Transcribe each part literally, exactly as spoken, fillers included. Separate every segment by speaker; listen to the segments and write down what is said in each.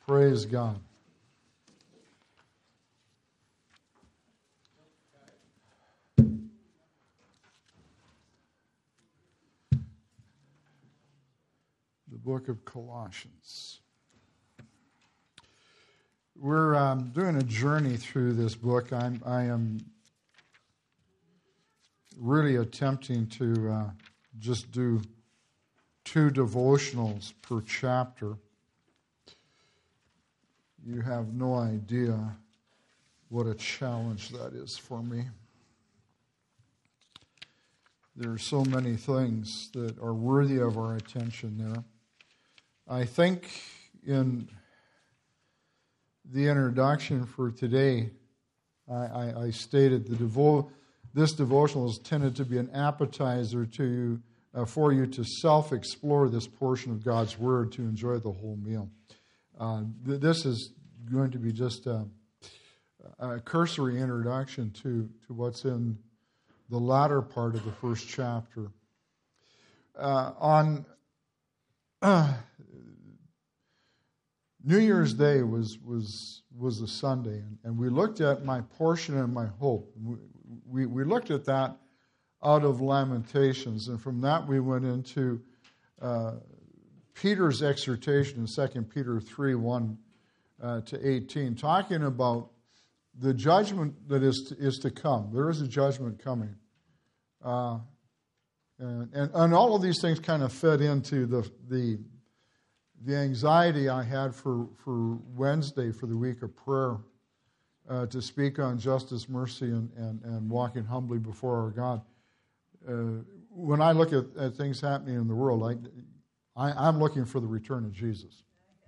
Speaker 1: Praise God. The book of Colossians. We're um, doing a journey through this book. I'm, I am really attempting to uh, just do two devotionals per chapter. You have no idea what a challenge that is for me. There are so many things that are worthy of our attention there. I think in the introduction for today, I, I, I stated the devo- this devotional is intended to be an appetizer to you, uh, for you to self-explore this portion of God's Word to enjoy the whole meal. Uh, th- this is going to be just a, a cursory introduction to, to what's in the latter part of the first chapter. Uh, on uh, New Year's Day was was was a Sunday, and, and we looked at my portion and my hope. We, we, we looked at that out of Lamentations, and from that we went into uh, Peter's exhortation in Second Peter three, one uh, to eighteen, talking about the judgment that is to, is to come. There is a judgment coming. Uh, and, and, and all of these things kind of fed into the the the anxiety I had for, for Wednesday, for the week of prayer, uh, to speak on justice, mercy, and, and, and walking humbly before our God. Uh, when I look at, at things happening in the world, I, I, I'm looking for the return of Jesus.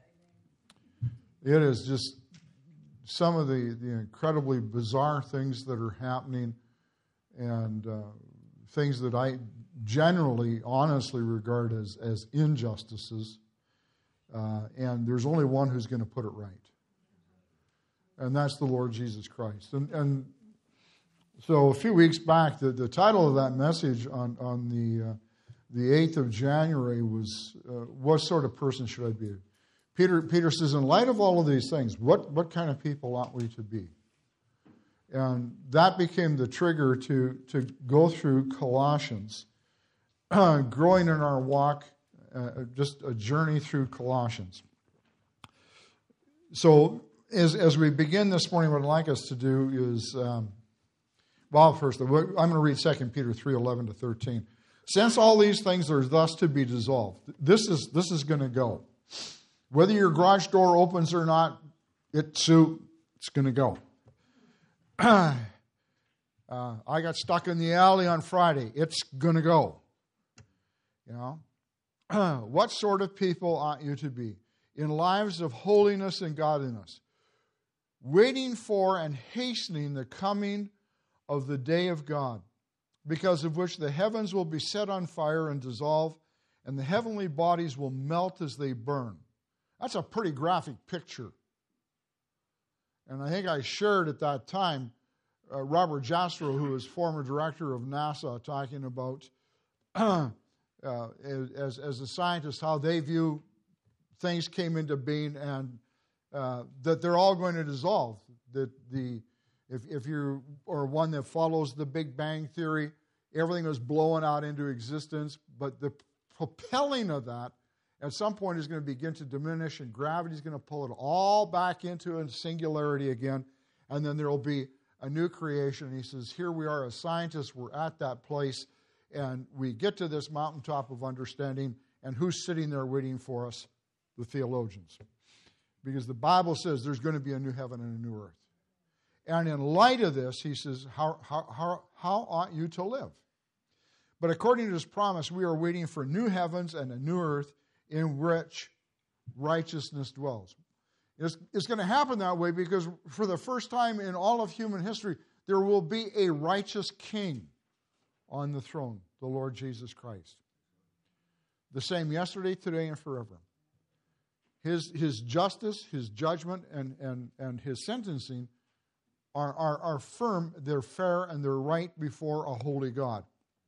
Speaker 1: It is just some of the, the incredibly bizarre things that are happening, and uh, things that I generally, honestly regard as, as injustices. Uh, and there's only one who's going to put it right. And that's the Lord Jesus Christ. And, and so a few weeks back, the, the title of that message on, on the uh, the eighth of January was, uh, what sort of person should I be? Peter, Peter says, in light of all of these things, what, what kind of people ought we to be? And that became the trigger to, to go through Colossians, growing in our walk. Uh, just a journey through Colossians. So as as we begin this morning, what I'd like us to do is, um, well, first, I'm going to read Second Peter three, eleven to thirteen. Since all these things are thus to be dissolved, this is this is going to go. Whether your garage door opens or not, it's, it's going to go. uh, I got stuck in the alley on Friday. It's going to go. You know? What sort of people ought you to be in lives of holiness and godliness, waiting for and hastening the coming of the day of God, because of which the heavens will be set on fire and dissolve, and the heavenly bodies will melt as they burn. That's a pretty graphic picture. And I think I shared at that time uh, Robert Jastrow, who was former director of NASA, talking about Uh, as as a scientist, how they view things came into being, and uh, that they're all going to dissolve. That the if if you are one that follows the Big Bang theory, everything was blowing out into existence, but the propelling of that at some point is going to begin to diminish, and gravity is going to pull it all back into a singularity again, and then there will be a new creation. And he says, here we are as scientists, we're at that place. And we get to this mountaintop of understanding, and who's sitting there waiting for us? The theologians. Because the Bible says there's going to be a new heaven and a new earth. And in light of this, he says, how, how, how, how ought you to live? But according to his promise, we are waiting for new heavens and a new earth in which righteousness dwells. It's, it's going to happen that way because for the first time in all of human history, there will be a righteous king on the throne, the Lord Jesus Christ. The same yesterday, today, and forever. His, his justice, his judgment, and, and, and his sentencing are, are, are firm, they're fair, and they're right before a holy God.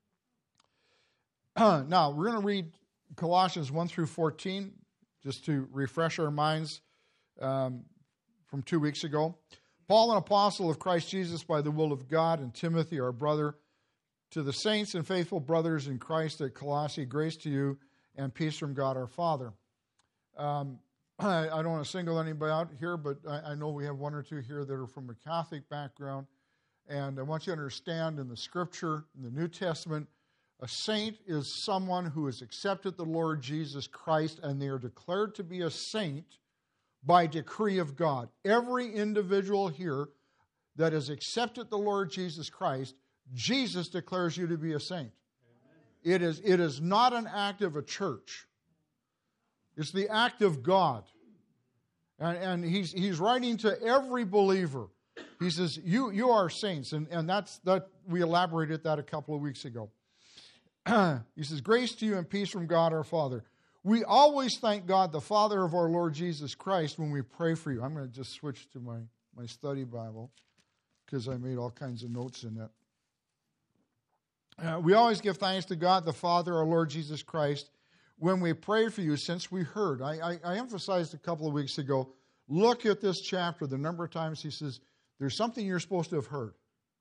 Speaker 1: Now, we're going to read Colossians one through fourteen, just to refresh our minds. um, from two weeks ago. Paul, an apostle of Christ Jesus by the will of God, and Timothy, our brother, to the saints and faithful brothers in Christ at Colossae, grace to you and peace from God our Father. Um, I, I don't want to single anybody out here, but I, I know we have one or two here that are from a Catholic background. And I want you to understand in the Scripture, in the New Testament, a saint is someone who has accepted the Lord Jesus Christ, and they are declared to be a saint by decree of God. Every individual here that has accepted the Lord Jesus Christ, Jesus declares you to be a saint. It is, it is not an act of a church. It's the act of God. And, and he's, he's writing to every believer. He says, you, you are saints. And, and that's that we elaborated that a couple of weeks ago. He says, grace to you and peace from God our Father. We always thank God, the Father of our Lord Jesus Christ, when we pray for you. I'm going to just switch to my, my study Bible because I made all kinds of notes in it. Uh, we always give thanks to God, the Father, our Lord Jesus Christ, when we pray for you, since we heard. I, I, I emphasized a couple of weeks ago, look at this chapter, the number of times he says, there's something you're supposed to have heard.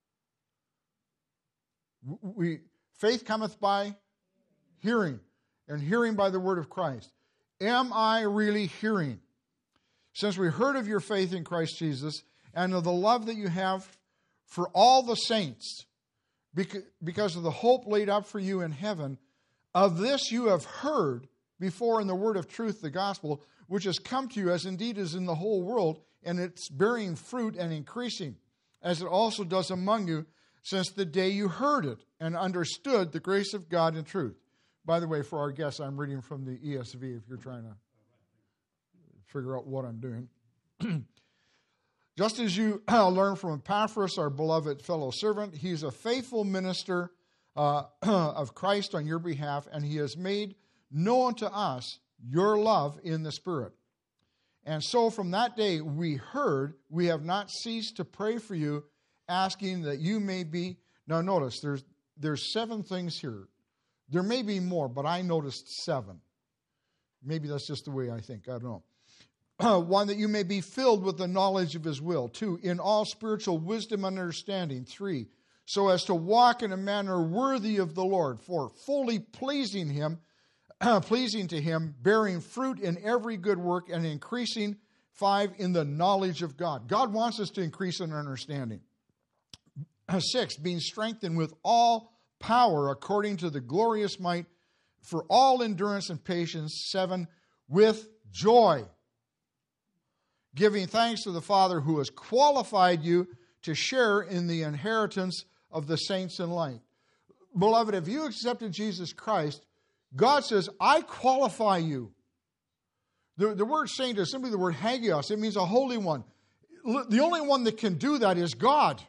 Speaker 1: We, faith cometh by hearing, and hearing by the word of Christ. Am I really hearing? Since we heard of your faith in Christ Jesus, and of the love that you have for all the saints, because of the hope laid up for you in heaven, of this you have heard before in the word of truth, the gospel, which has come to you as indeed is in the whole world, and it's bearing fruit and increasing, as it also does among you, since the day you heard it and understood the grace of God in truth. By the way, for our guests, I'm reading from the E S V if you're trying to figure out what I'm doing. Just as you learned from Epaphras, our beloved fellow servant, he's a faithful minister uh, of Christ on your behalf, and he has made known to us your love in the Spirit. And so from that day we heard, we have not ceased to pray for you, asking that you may be... Now notice, there's there's seven things here. There may be more, but I noticed seven. Maybe that's just the way I think. I don't know. Uh, one, that you may be filled with the knowledge of his will. Two, in all spiritual wisdom and understanding. Three, so as to walk in a manner worthy of the Lord. Four, fully pleasing him, pleasing to him, bearing fruit in every good work and increasing. Five, in the knowledge of God. God wants us to increase in understanding. Six, being strengthened with all power according to the glorious might for all endurance and patience. Seven, with joy, giving thanks to the Father who has qualified you to share in the inheritance of the saints in light. Beloved, if you accepted Jesus Christ, God says, I qualify you. The, the word saint is simply the word hagios. It means a holy one. The only one that can do that is God.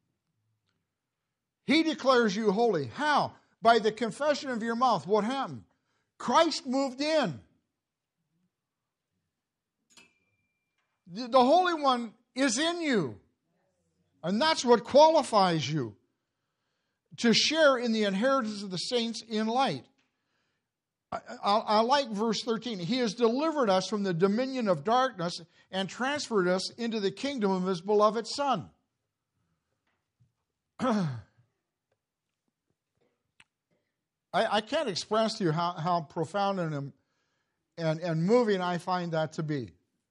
Speaker 1: He declares you holy. How? By the confession of your mouth. What happened? Christ moved in. The Holy One is in you. And that's what qualifies you to share in the inheritance of the saints in light. I, I, I like verse thirteen. He has delivered us from the dominion of darkness and transferred us into the kingdom of his beloved Son. I, I can't express to you how, how profound and, and, and moving I find that to be.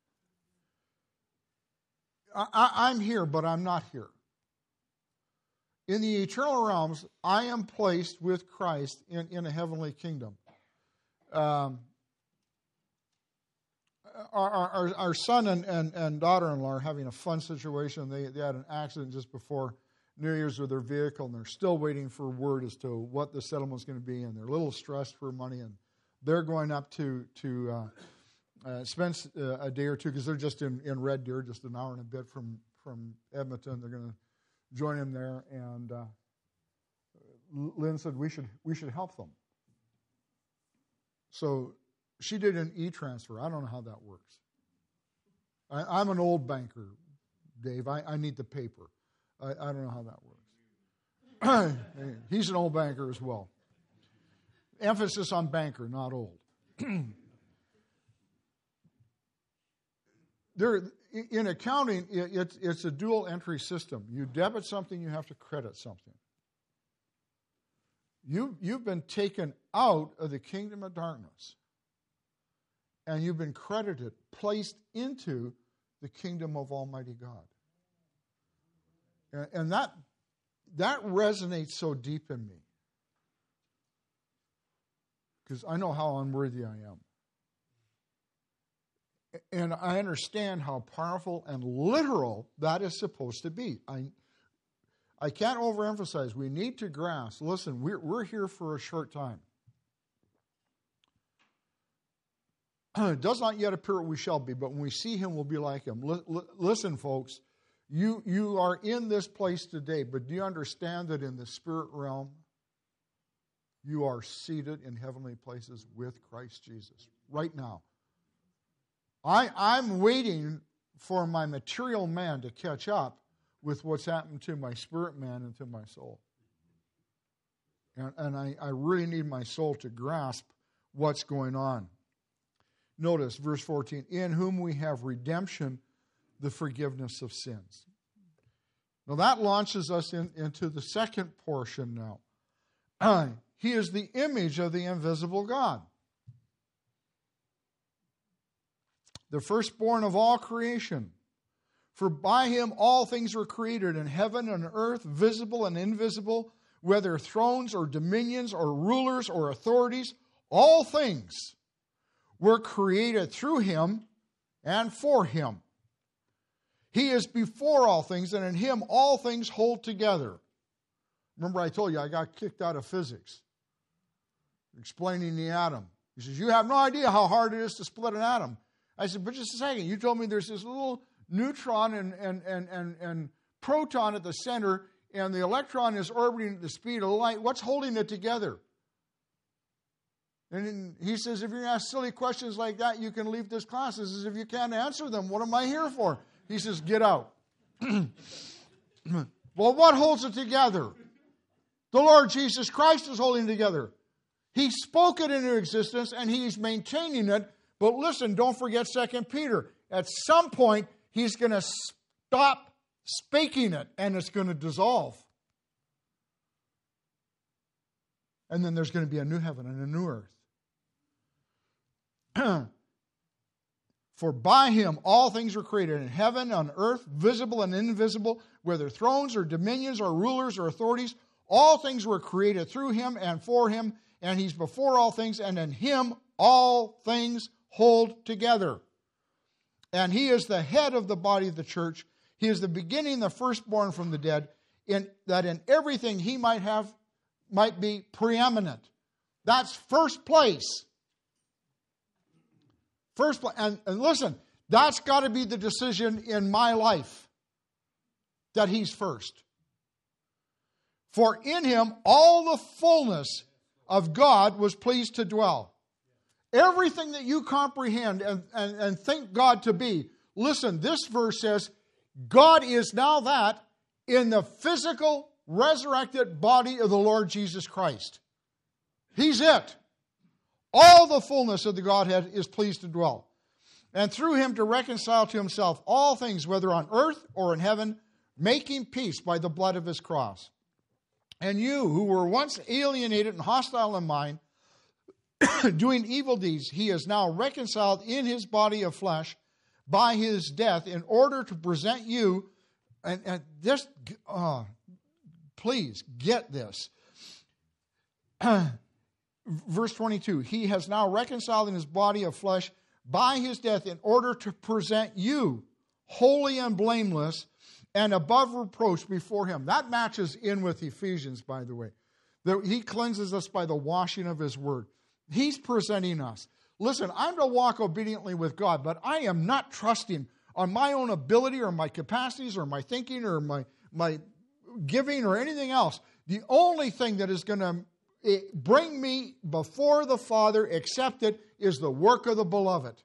Speaker 1: I, I'm here, but I'm not here. In the eternal realms, I am placed with Christ in, in a heavenly kingdom. Um, our, our, our son and, and, and daughter-in-law are having a fun situation. They, they had an accident just before New Year's with their vehicle, and they're still waiting for word as to what the settlement's going to be, and they're a little stressed for money, and they're going up to... to uh, Uh, spend uh, a day or two, because they're just in, in Red Deer, just an hour and a bit from, from Edmonton. They're going to join him there, and uh, Lynn said we should we should help them. So she did an e-transfer. I don't know how that works. I, I'm an old banker, Dave. I, I need the paper. I, I don't know how that works. He's an old banker as well. Emphasis on banker, not old. there, in accounting, it's, it's a dual entry system. You debit something, you have to credit something. You, you've been taken out of the kingdom of darkness, and you've been credited, placed into the kingdom of Almighty God. And, and that, that resonates so deep in me, because I know how unworthy I am. And I understand how powerful and literal that is supposed to be. I I can't overemphasize. We need to grasp. Listen, we're, we're here for a short time. It does not yet appear what we shall be, but when we see him, we'll be like him. L- l- listen, folks, you, you are in this place today, but do you understand that in the spirit realm, you are seated in heavenly places with Christ Jesus right now? I, I'm waiting for my material man to catch up with what's happened to my spirit man and to my soul. And, and I, I really need my soul to grasp what's going on. Notice verse fourteen, in whom we have redemption, the forgiveness of sins. Now that launches us in, into the second portion now. Uh, he is the image of the invisible God, the firstborn of all creation. For by him all things were created in heaven and earth, visible and invisible, whether thrones or dominions or rulers or authorities, all things were created through him and for him. He is before all things, and in him all things hold together. Remember I told you I got kicked out of physics, explaining the atom. He says, you have no idea how hard it is to split an atom. I said, but just a second, you told me there's this little neutron and, and, and, and, and proton at the center, and the electron is orbiting at the speed of light. What's holding it together? And he says, if you're going to ask silly questions like that, you can leave this class. He says, if you can't answer them, what am I here for? He says, get out. Well, what holds it together? The Lord Jesus Christ is holding it together. He spoke it into existence, and he's maintaining it. But listen, don't forget Second Peter. At some point, he's going to stop speaking it, and it's going to dissolve. And then there's going to be a new heaven and a new earth. For by him all things were created in heaven, on earth, visible and invisible, whether thrones or dominions or rulers or authorities. All things were created through him and for him, and he's before all things, and in him all things hold together. And he is the head of the body of the church. He is the beginning, the firstborn from the dead, in that in everything he might have, might be preeminent. That's first place. First place. And, and listen, that's got to be the decision in my life, that he's first. For in him all the fullness of God was pleased to dwell. Everything that you comprehend and, and, and think God to be, listen, this verse says, God is now that in the physical, resurrected body of the Lord Jesus Christ. He's it. All the fullness of the Godhead is pleased to dwell. And through him to reconcile to himself all things, whether on earth or in heaven, making peace by the blood of his cross. And you, who were once alienated and hostile in mind, doing evil deeds, he is now reconciled in his body of flesh by his death, in order to present you, and, and this, uh, please get this. Verse twenty-two, he has now reconciled in his body of flesh by his death, in order to present you holy and blameless and above reproach before him. That matches in with Ephesians, by the way. That he cleanses us by the washing of his word. He's presenting us. Listen, I'm to walk obediently with God, but I am not trusting on my own ability or my capacities or my thinking or my, my giving or anything else. The only thing that is going to bring me before the Father accepted is the work of the beloved.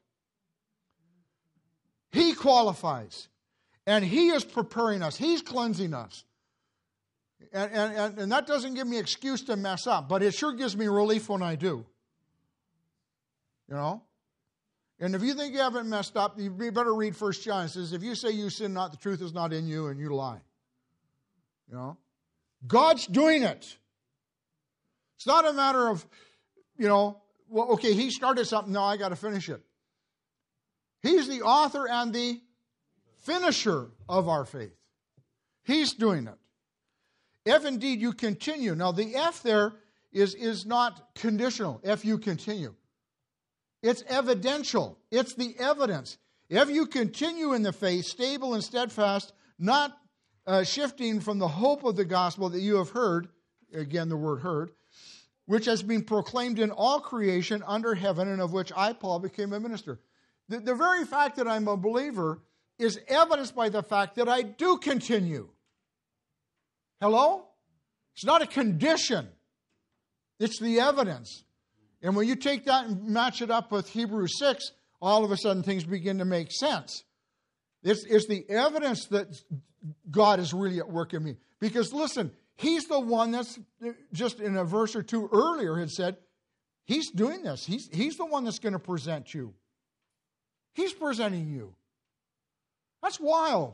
Speaker 1: He qualifies. And he is preparing us. He's cleansing us. And, and, and that doesn't give me excuse to mess up, but it sure gives me relief when I do. You know? And if you think you haven't messed up, you better read First John. It says, if you say you sin not, the truth is not in you, and you lie. You know? God's doing it. It's not a matter of, you know, well, okay, he started something, now I got to finish it. He's the author and the finisher of our faith. He's doing it. If indeed you continue. Now the F there is, is not conditional. If you continue. It's evidential. It's the evidence. If you continue in the faith, stable and steadfast, not uh, shifting from the hope of the gospel that you have heard, again the word heard, which has been proclaimed in all creation under heaven, and of which I, Paul, became a minister. The, the very fact that I'm a believer is evidenced by the fact that I do continue. Hello? It's not a condition. It's the evidence. And when you take that and match it up with Hebrews six, all of a sudden things begin to make sense. It's, it's the evidence that God is really at work in me. Because listen, He's the one that's, just in a verse or two earlier, had said, He's doing this. He's, he's the one that's going to present you. He's presenting you. That's wild.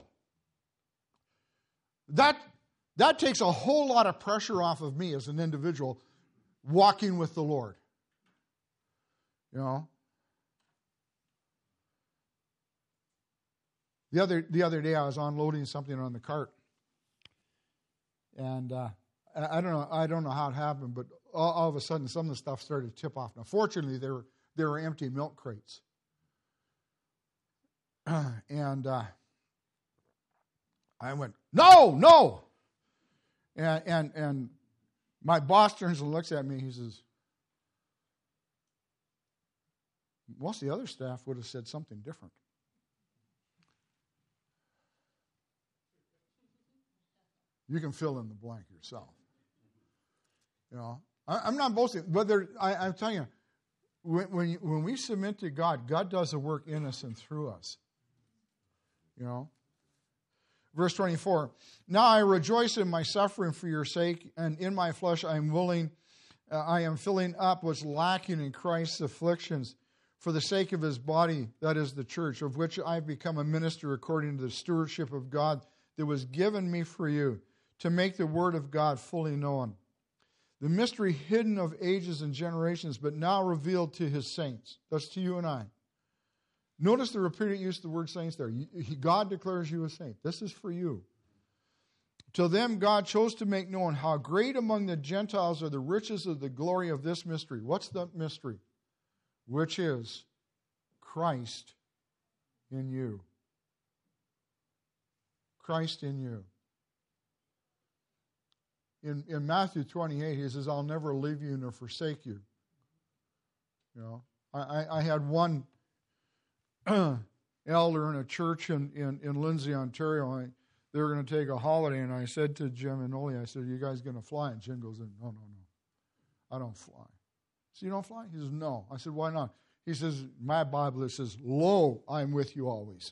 Speaker 1: That, that takes a whole lot of pressure off of me as an individual walking with the Lord. You know? The other, the other day I was unloading something on the cart. And uh, I, I don't know I don't know how it happened, but all, all of a sudden some of the stuff started to tip off. Now fortunately they were, they were empty milk crates. and uh, I went, no, no! And, and, and my boss turns and looks at me. He says, most of the other staff would have said something different. You can fill in the blank yourself. You know, I, I'm not boasting, but there, I, I'm telling you, when, when, you, when we submit to God, God does a work in us and through us. You know? Verse twenty-four, now I rejoice in my suffering for your sake, and in my flesh I am willing, uh, I am filling up what's lacking in Christ's afflictions for the sake of his body, that is the church, of which I have become a minister according to the stewardship of God that was given me for you, to make the word of God fully known. The mystery hidden of ages and generations, but now revealed to his saints. That's to you and I. Notice the repeated use of the word saints there. God declares you a saint. This is for you. To them God chose to make known how great among the Gentiles are the riches of the glory of this mystery. What's the mystery? Which is Christ in you. Christ in you. In, in Matthew twenty-eight, he says, I'll never leave you nor forsake you. You know, I, I, I had one elder in a church in, in, in Lindsay, Ontario. I, they were going to take a holiday, and I said to Jim and Oli, I said, are you guys going to fly? And Jim goes, no, no, no. I don't fly. So you don't fly? He says, no. I said, why not? He says, my Bible, it says, lo, I'm with you always.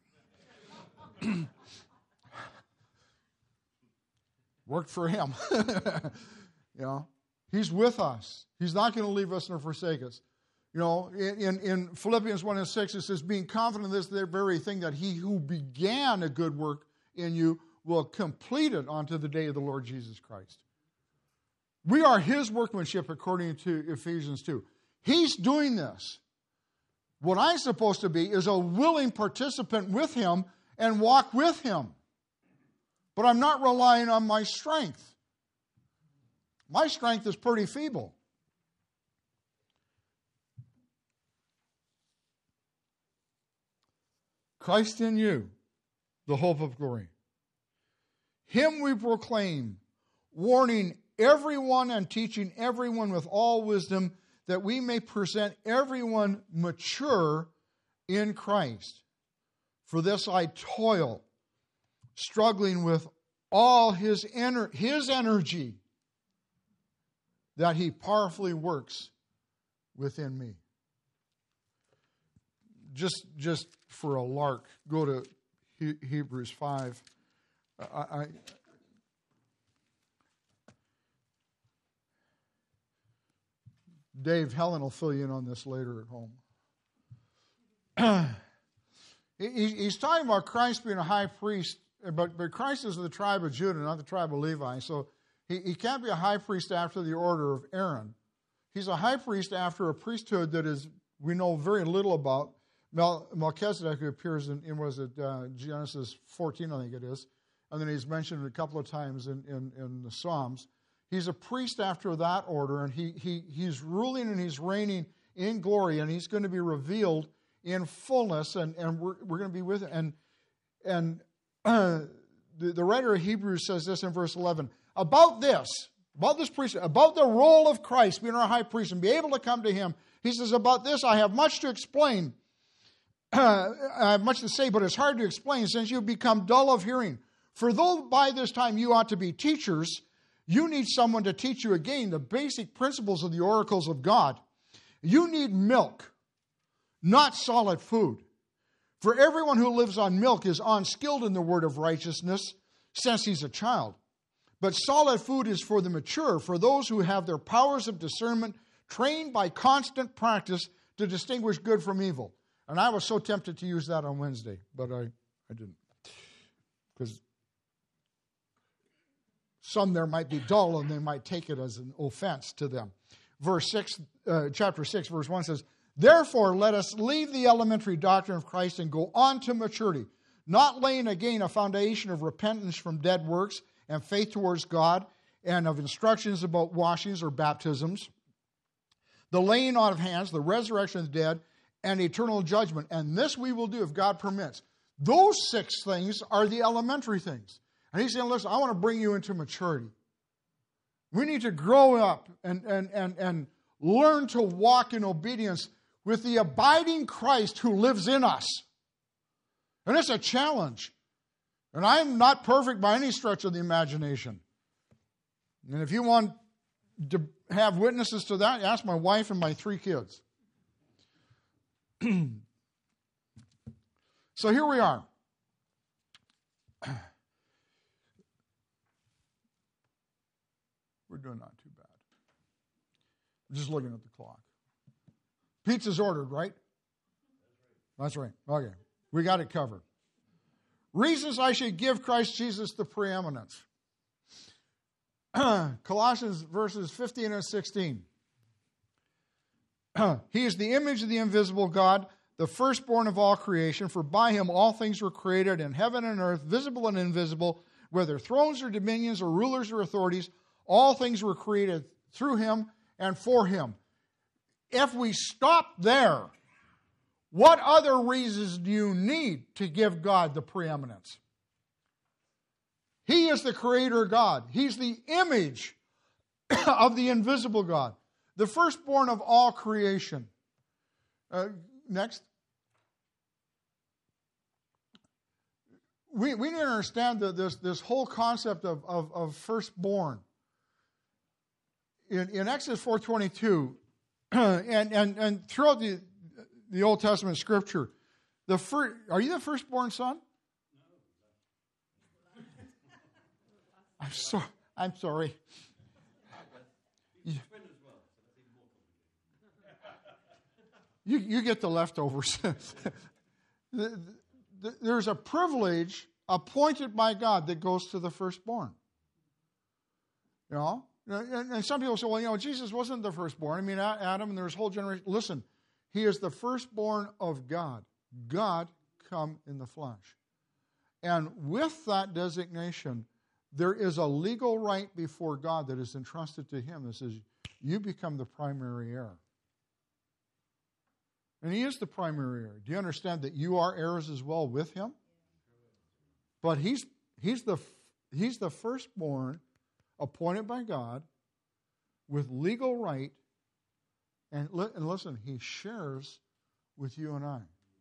Speaker 1: Worked for him. You know, he's with us. He's not going to leave us nor forsake us. You know, in, in Philippians one and six, it says, being confident of this very thing, that he who began a good work in you will complete it unto the day of the Lord Jesus Christ. We are his workmanship according to Ephesians two. He's doing this. What I'm supposed to be is a willing participant with him and walk with him. But I'm not relying on my strength. My strength is pretty feeble. Christ in you, the hope of glory. Him we proclaim, warning everyone and teaching everyone with all wisdom, that we may present everyone mature in Christ. For this I toil, struggling with all his, ener- his energy that he powerfully works within me. Just, just for a lark, go to he- Hebrews five. I, I, Dave, Helen will fill you in on this later at home. he, he's talking about Christ being a high priest, but, but Christ is the tribe of Judah, not the tribe of Levi. So he, he can't be a high priest after the order of Aaron. He's a high priest after a priesthood that is we know very little about. Mel, Melchizedek, who appears in, in was it uh, Genesis fourteen, I think it is, and then he's mentioned a couple of times in, in, in the Psalms. He's a priest after that order, and he he he's ruling and he's reigning in glory, and he's going to be revealed in fullness, and, and we're we're going to be with him. And and uh, the, the writer of Hebrews says this in verse eleven about this, about this priest, about the role of Christ being our high priest and be able to come to him. He says, about this I have much to explain. Uh, I have much to say, but it's hard to explain since you've become dull of hearing. For though by this time you ought to be teachers, you need someone to teach you again the basic principles of the oracles of God. You need milk, not solid food. For everyone who lives on milk is unskilled in the word of righteousness, since he's a child. But solid food is for the mature, for those who have their powers of discernment trained by constant practice to distinguish good from evil. And I was so tempted to use that on Wednesday, but I, I didn't. Because some there might be dull and they might take it as an offense to them. Verse six, uh, chapter six, verse one says, therefore let us leave the elementary doctrine of Christ and go on to maturity, not laying again a foundation of repentance from dead works and faith towards God, and of instructions about washings or baptisms, the laying on of hands, the resurrection of the dead, and eternal judgment. And this we will do if God permits. Those six things are the elementary things. And he's saying, listen, I want to bring you into maturity. We need to grow up and, and, and, and learn to walk in obedience with the abiding Christ who lives in us. And it's a challenge. And I'm not perfect by any stretch of the imagination. And if you want to have witnesses to that, ask my wife and my three kids. So here we are. We're doing not too bad. I'm just looking at the clock. Pizza's ordered, right? That's right. Okay. We got it covered. Reasons I should give Christ Jesus the preeminence. Colossians verses fifteen and sixteen. He is the image of the invisible God, the firstborn of all creation, for by him all things were created in heaven and earth, visible and invisible, whether thrones or dominions or rulers or authorities, all things were created through him and for him. If we stop there, what other reasons do you need to give God the preeminence? He is the creator God. He's the image of the invisible God, the firstborn of all creation. Uh, next. We, we need to understand that this, this whole concept of, of, of firstborn. In, in Exodus four twenty-two, and, and, and throughout the, the Old Testament scripture, the first, are you the firstborn son? I'm sorry. I'm sorry. You, you, you get the leftovers. the, the, there's a privilege appointed by God that goes to the firstborn. You know? And, and some people say, well, you know, Jesus wasn't the firstborn. I mean, Adam and there's a whole generation. Listen, he is the firstborn of God. God come in the flesh. And with that designation, there is a legal right before God that is entrusted to him that says, you become the primary heir. And he is the primary heir. Do you understand that you are heirs as well with him? But he's he's the he's the firstborn appointed by God with legal right. And, and listen, he shares with you and I.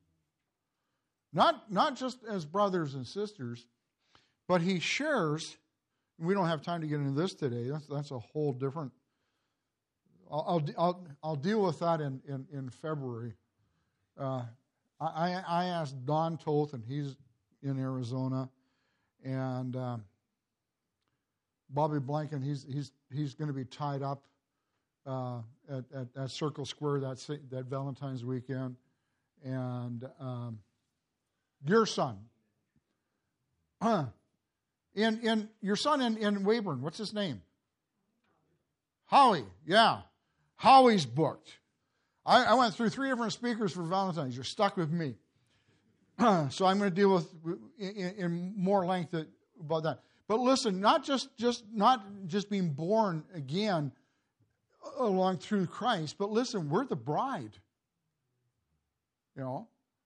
Speaker 1: Not, not just as brothers and sisters, but he shares. We don't have time to get into this today. That's, that's a whole different. I'll, I'll, I'll, I'll deal with that in, in, in February. Uh, I, I asked Don Toth, and he's in Arizona, and um, Bobby Blanken, he's he's he's going to be tied up uh, at, at, at Circle Square that that Valentine's weekend, and um, your son. Huh. In, in your son in, in Weyburn, what's his name? Howie, yeah. Howie's booked. I, I went through three different speakers for Valentine's. You're stuck with me. So I'm going to deal with in, in more length about that. But listen, not just, just not just being born again along through Christ, but listen, we're the bride. You know?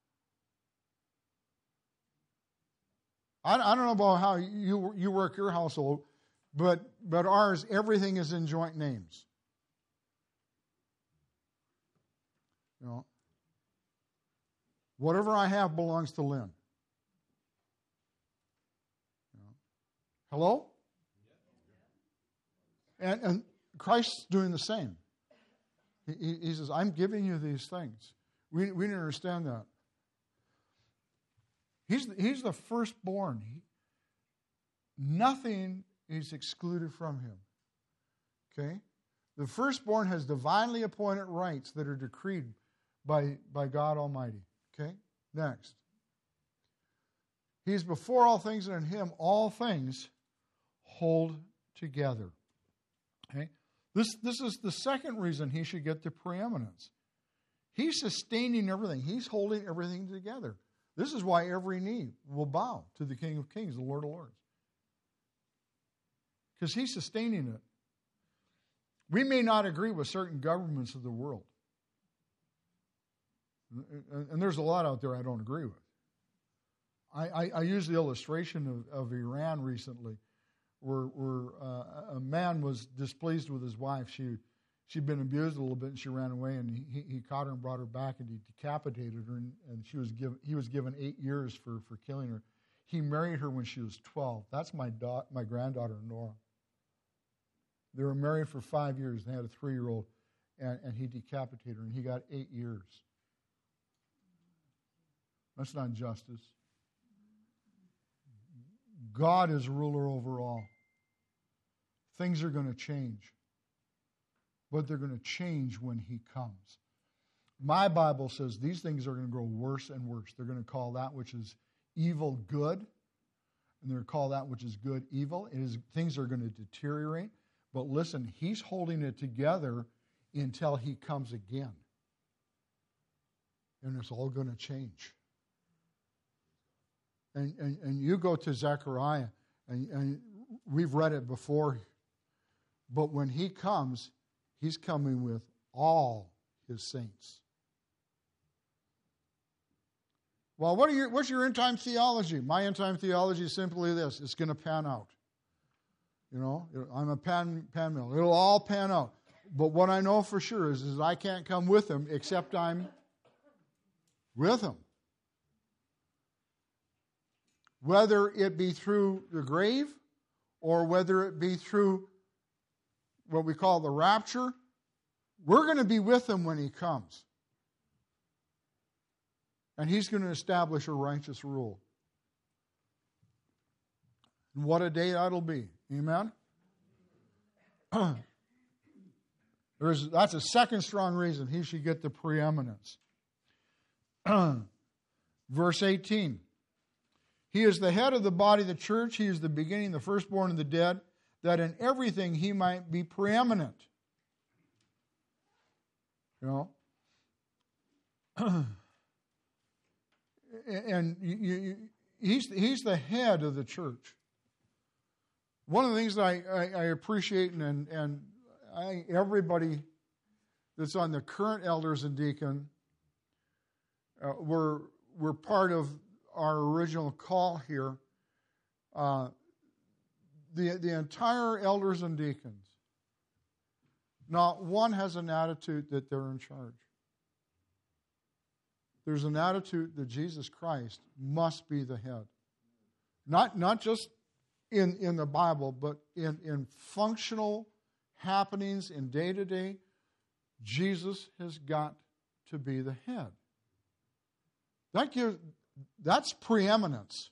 Speaker 1: I, I don't know about how you you work your household, but but ours, everything is in joint names. You know? Whatever I have belongs to Lynn. You know? Hello? And, and Christ's doing the same. He, he says, I'm giving you these things. We, we didn't understand that. He's, he's the firstborn. He, nothing is excluded from him. Okay? The firstborn has divinely appointed rights that are decreed by, by God Almighty. Okay? Next. He is before all things, and in him all things hold together. Okay? This, this is the second reason he should get the preeminence. He's sustaining everything. He's holding everything together. This is why every knee will bow to the King of Kings, the Lord of Lords. Because he's sustaining it. We may not agree with certain governments of the world. And there's a lot out there I don't agree with. I, I, I used the illustration of, of Iran recently, where, where uh, a man was displeased with his wife. She, she'd been abused a little bit, and she ran away, and he, he caught her and brought her back, and he decapitated her, and, and she was given, he was given eight years for, for killing her. He married her when she was twelve. That's my da- my granddaughter, Nora. They were married for five years. They had a three-year-old, and, and he decapitated her, and he got eight years. That's not justice. God is ruler over all. Things are going to change. But they're going to change when he comes. My Bible says these things are going to grow worse and worse. They're going to call that which is evil good, and they're going to call that which is good evil. It is, things are going to deteriorate. But listen, he's holding it together until he comes again. And it's all going to change. And, and, and you go to Zechariah, and, and we've read it before, but when he comes, he's coming with all his saints. Well, what are your, what's your end-time theology? My end-time theology is simply this. It's going to pan out. You know, I'm a pan, pan mill. It'll all pan out. But what I know for sure is, is I can't come with him except I'm with him. Whether it be through the grave or whether it be through what we call the rapture, we're going to be with him when he comes. And he's going to establish a righteous rule. And what a day that'll be. Amen? There's, that's a second strong reason he should get the preeminence. Verse eighteen. He is the head of the body of the church. He is the beginning, the firstborn of the dead, that in everything he might be preeminent. You know? And you, you, he's, he's the head of the church. One of the things that I, I, I appreciate, and, and I, everybody that's on the current elders and deacon, uh, we're, we're part of our original call here. Uh, the, the entire elders and deacons, not one has an attitude that they're in charge. There's an attitude that Jesus Christ must be the head. Not, not just in, in the Bible, but in, in functional happenings in day-to-day, Jesus has got to be the head. That gives, that's preeminence.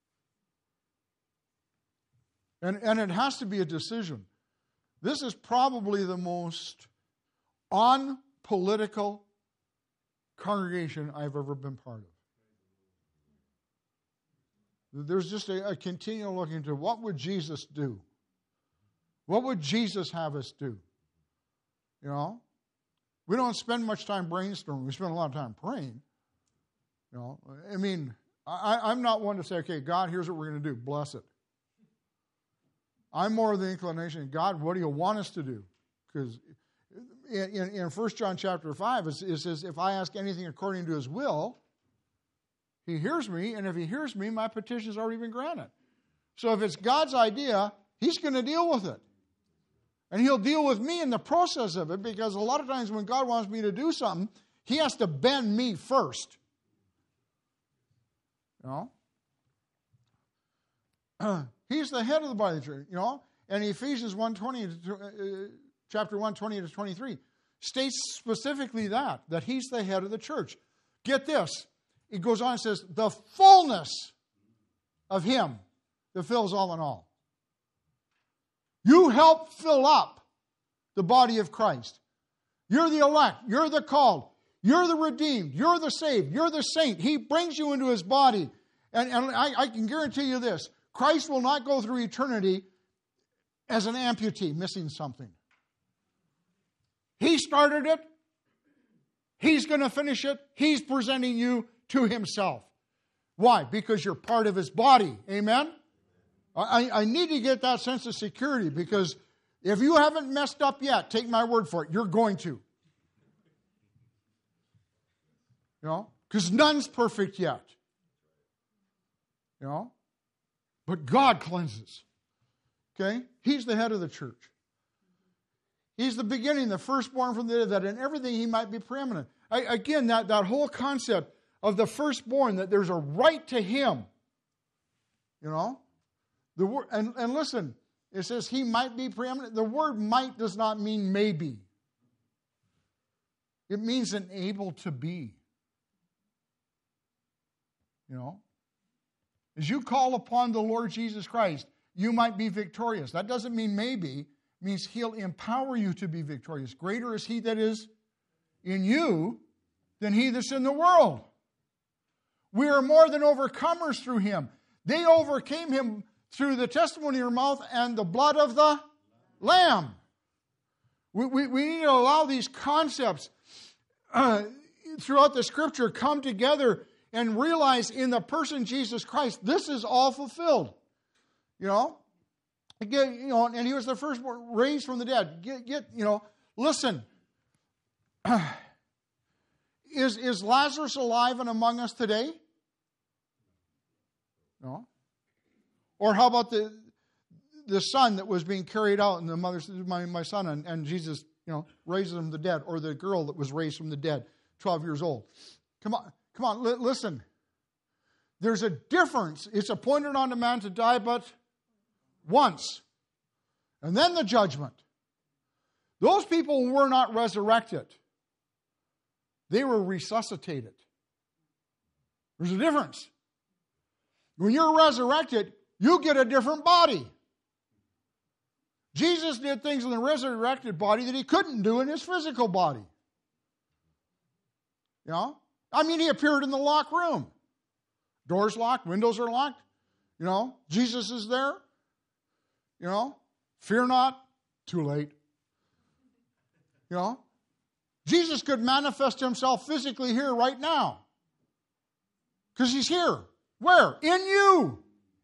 Speaker 1: And, and it has to be a decision. This is probably the most unpolitical congregation I've ever been part of. There's just a, a continual looking to what would Jesus do? What would Jesus have us do? You know? We don't spend much time brainstorming. We spend a lot of time praying. You know? I mean, I, I'm not one to say, okay, God, here's what we're going to do. Bless it. I'm more of the inclination, God, what do you want us to do? Because in, in, in First John chapter five, it, it says, if I ask anything according to his will, he hears me, and if he hears me, my petition has already been granted. So if it's God's idea, he's going to deal with it. And he'll deal with me in the process of it, because a lot of times when God wants me to do something, he has to bend me first. You know? He's the head of the body of the church, you know? And Ephesians one twenty, uh, chapter one twenty to twenty-three states specifically that, that he's the head of the church. Get this. It goes on and says, the fullness of him that fills all in all. You help fill up the body of Christ. You're the elect. You're the called. You're the redeemed. You're the saved. You're the saint. He brings you into his body. And, and I, I can guarantee you this. Christ will not go through eternity as an amputee missing something. He started it. He's going to finish it. He's presenting you to himself. Why? Because you're part of his body. Amen? I, I need to get that sense of security, because if you haven't messed up yet, take my word for it, you're going to. You know? Because none's perfect yet. You know? But God cleanses. Okay? He's the head of the church. He's the beginning, the firstborn from the dead, that in everything he might be preeminent. I, again, that, that whole concept of the firstborn, that there's a right to him. You know? The word, and, and listen, it says he might be preeminent. The word might does not mean maybe. It means an able to be. You know? As you call upon the Lord Jesus Christ, you might be victorious. That doesn't mean maybe. It means he'll empower you to be victorious. Greater is he that is in you than he that's in the world. We are more than overcomers through him. They overcame him through the testimony of their mouth and the blood of the Lamb. We, we, we need to allow these concepts uh, throughout the Scripture come together and realize in the person Jesus Christ, this is all fulfilled. You know? Again, you know, and he was the first raised from the dead. Get, get you know, listen. Is, is Lazarus alive and among us today? No. Or how about the the son that was being carried out, and the mother said, my, my son, and, and Jesus, you know, raises him from the dead, or the girl that was raised from the dead, twelve years old. Come on, come on, li- listen. There's a difference. It's appointed unto man to die but once. And then the judgment. Those people were not resurrected. They were resuscitated. There's a difference. When you're resurrected, you get a different body. Jesus did things in the resurrected body that he couldn't do in his physical body. You know? I mean, he appeared in the locked room. Doors locked, windows are locked. You know, Jesus is there. You know, fear not, too late. You know, Jesus could manifest himself physically here right now. Because he's here. Where? In you.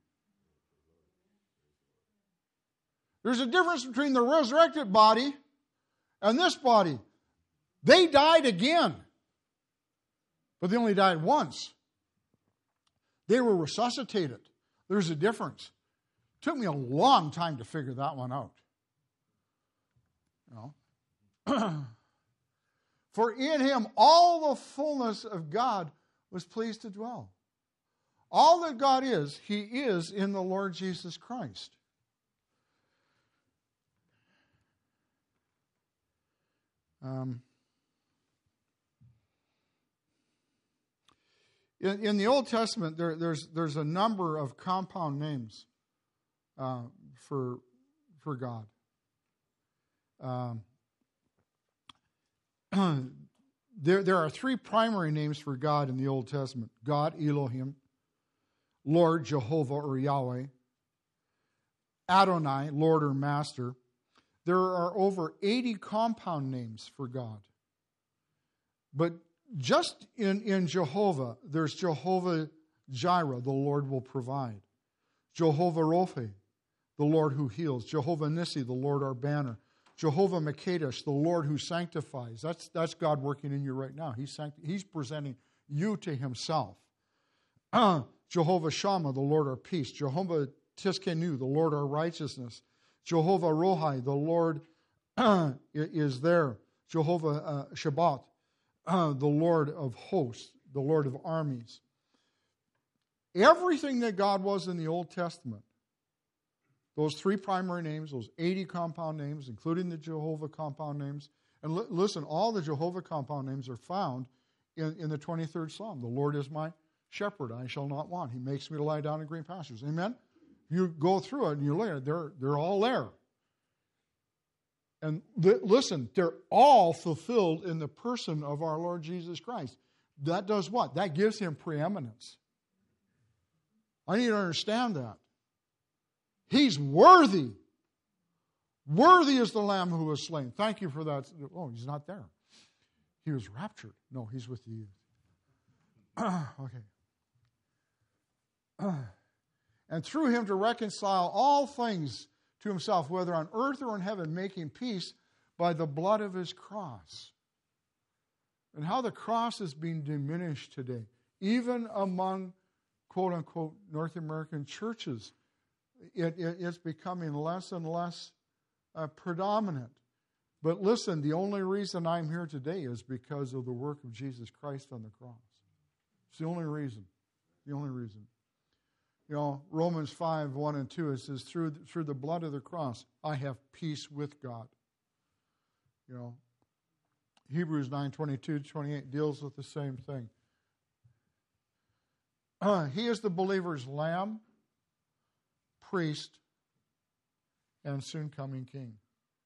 Speaker 1: There's a difference between the resurrected body and this body. They died again. But they only died once. They were resuscitated. There's a difference. It took me a long time to figure that one out. You know? For in him all the fullness of God was pleased to dwell. All that God is, he is in the Lord Jesus Christ. Um, in, in the Old Testament, there, there's there's a number of compound names uh, for for God. Um, there, there are three primary names for God in the Old Testament. God, Elohim. Lord, Jehovah or Yahweh. Adonai, Lord or Master. There are over eighty compound names for God. But just in, in Jehovah, there's Jehovah Jireh, the Lord will provide. Jehovah Rophe, the Lord who heals. Jehovah Nissi, the Lord our banner. Jehovah Makadesh, the Lord who sanctifies. That's, that's God working in you right now. He's, sancti- he's presenting you to himself. Uh, Jehovah Shammah, the Lord our peace. Jehovah Tiskenu, the Lord our righteousness. Jehovah Rohi, the Lord uh, is there. Jehovah uh, Shabbat, uh, the Lord of hosts, the Lord of armies. Everything that God was in the Old Testament, those three primary names, those eighty compound names, including the Jehovah compound names. And li- listen, all the Jehovah compound names are found in, in the twenty-third Psalm. The Lord is my shepherd, I shall not want. He makes me to lie down in green pastures. Amen? You go through it and you look at it, they're, they're all there. And th- listen, they're all fulfilled in the person of our Lord Jesus Christ. That does what? That gives him preeminence. I need to understand that. He's worthy. Worthy is the Lamb who was slain. Thank you for that. Oh, he's not there. He was raptured. No, he's with the youth. Okay. And through him to reconcile all things to himself, whether on earth or in heaven, making peace by the blood of his cross. And how the cross is being diminished today, even among quote-unquote North American churches. It, it, it's becoming less and less uh, predominant. But listen, the only reason I'm here today is because of the work of Jesus Christ on the cross. It's the only reason. The only reason. You know, Romans five, one and two, it says, through, through the blood of the cross, I have peace with God. You know, Hebrews nine, twenty-two to twenty-eight deals with the same thing. Uh, he is the believer's lamb, priest, and soon coming king.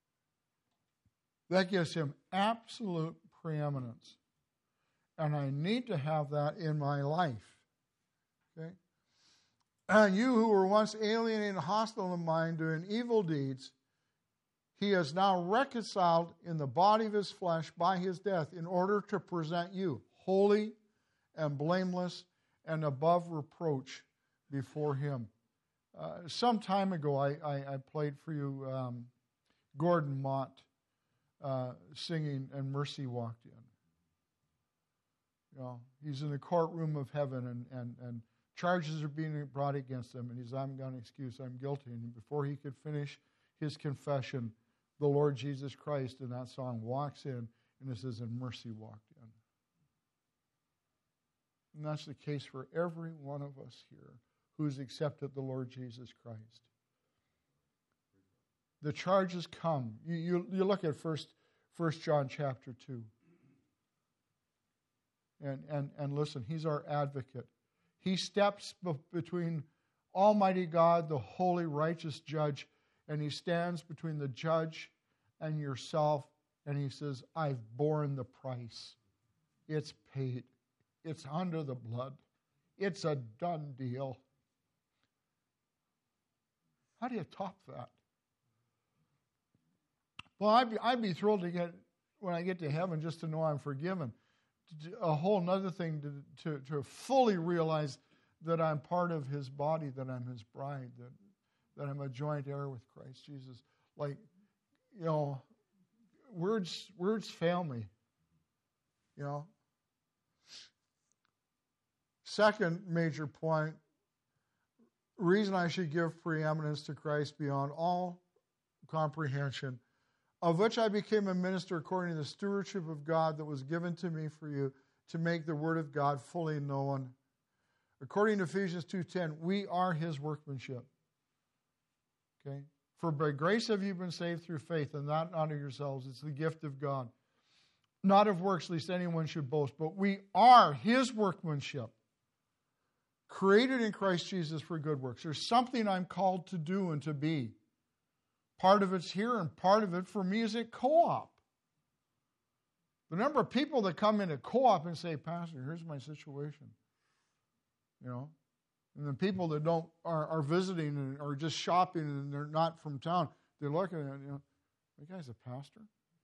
Speaker 1: That gives him absolute preeminence. And I need to have that in my life. Okay? And you who were once alienated and hostile in mind, doing evil deeds, he is now reconciled in the body of his flesh by his death in order to present you holy and blameless and above reproach before him. Uh, some time ago, I, I, I played for you um, Gordon Mott uh, singing And Mercy Walked In. You know, he's in the courtroom of heaven and, and, and charges are being brought against him, and he's, I'm got an excuse, I'm guilty. And before he could finish his confession, the Lord Jesus Christ in that song walks in, and it says, and mercy walked in. And that's the case for every one of us here who's accepted the Lord Jesus Christ. The charges come. You, you, you look at First, First John chapter two. And, and, and listen, he's our advocate. He steps be- between Almighty God, the holy, righteous judge, and he stands between the judge and yourself, and he says, I've borne the price. It's paid. It's under the blood. It's a done deal. How do you top that? Well, I'd be, I'd be thrilled to get, when I get to heaven, just to know I'm forgiven. A whole other thing to, to, to fully realize that I'm part of his body, that I'm his bride, that, that I'm a joint heir with Christ Jesus. Like, you know, words words fail me. You know. Second major point, reason I should give preeminence to Christ beyond all comprehension, of which I became a minister according to the stewardship of God that was given to me for you, to make the word of God fully known. According to Ephesians two ten, we are his workmanship. Okay? For by grace have you been saved through faith, and not out of yourselves. It's the gift of God. Not of works, lest anyone should boast. But we are his workmanship, created in Christ Jesus for good works. There's something I'm called to do and to be. Part of it's here, and part of it for me is at co-op. The number of people that come into co-op and say, Pastor, here's my situation. You know, and the people that don't are, are visiting and are just shopping and they're not from town, they're looking at it, you know, that guy's a pastor?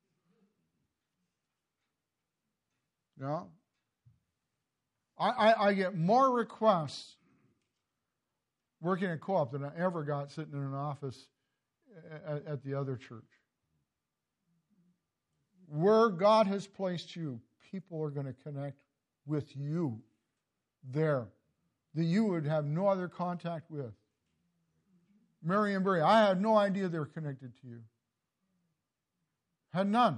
Speaker 1: You know? I, I, I get more requests working at co-op than I ever got sitting in an office at, at the other church. Where God has placed you, people are going to connect with you there that you would have no other contact with. Mary and Barry, I had no idea they were connected to you. Had none.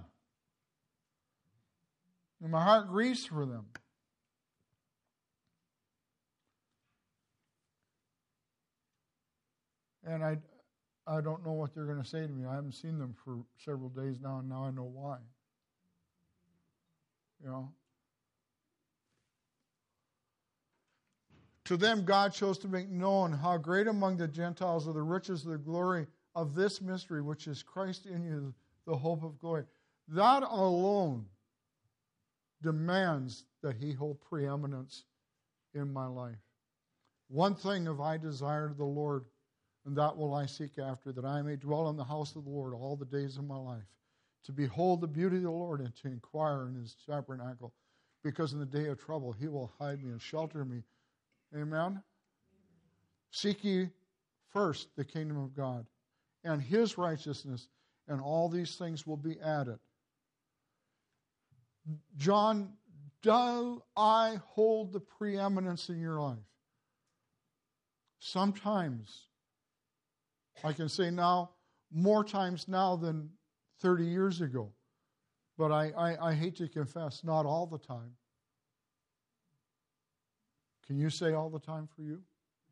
Speaker 1: And my heart grieves for them. And I, I don't know what they're going to say to me. I haven't seen them for several days now, and now I know why. You know. To them, God chose to make known how great among the Gentiles are the riches of the glory of this mystery, which is Christ in you, the hope of glory. That alone demands that He hold preeminence in my life. One thing have I desired of the Lord, and that will I seek after, that I may dwell in the house of the Lord all the days of my life, to behold the beauty of the Lord and to inquire in His tabernacle, because in the day of trouble He will hide me and shelter me. Amen? Seek ye first the kingdom of God and His righteousness, and all these things will be added. John, do I hold the preeminence in your life? Sometimes, I can say now, more times now than thirty years ago. But I, I, I hate to confess, not all the time. Can you say all the time for you?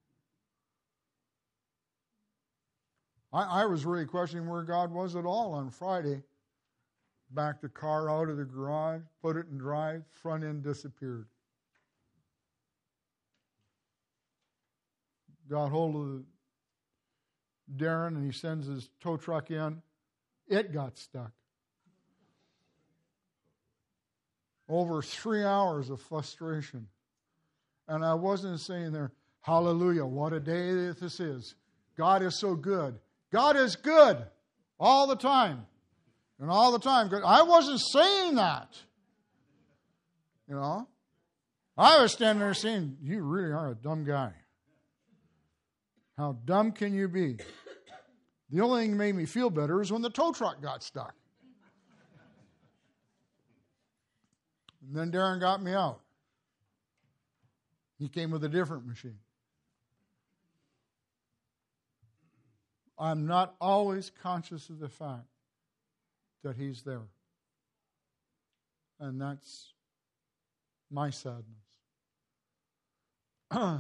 Speaker 1: I, I was really questioning where God was at all on Friday. Backed the car out of the garage, put it in drive, front end disappeared. Got hold of Darren and he sends his tow truck in. It got stuck. Over three hours of frustration. And I wasn't saying there, hallelujah, what a day this is. God is so good. God is good all the time. And all the time. I wasn't saying that. You know. I was standing there saying, you really are a dumb guy. How dumb can you be? The only thing that made me feel better is when the tow truck got stuck. And then Darren got me out. He came with a different machine. I'm not always conscious of the fact that He's there. And that's my sadness. I,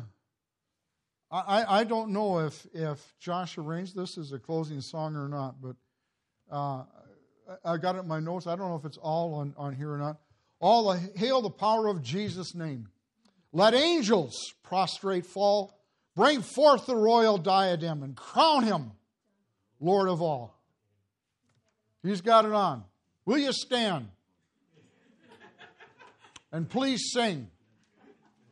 Speaker 1: I don't know if, if Josh arranged this as a closing song or not, but uh, I got it in my notes. I don't know if it's all on, on here or not. All the, hail the power of Jesus' name. Let angels prostrate fall. Bring forth the royal diadem and crown Him Lord of all. He's got it on. Will you stand? And please sing.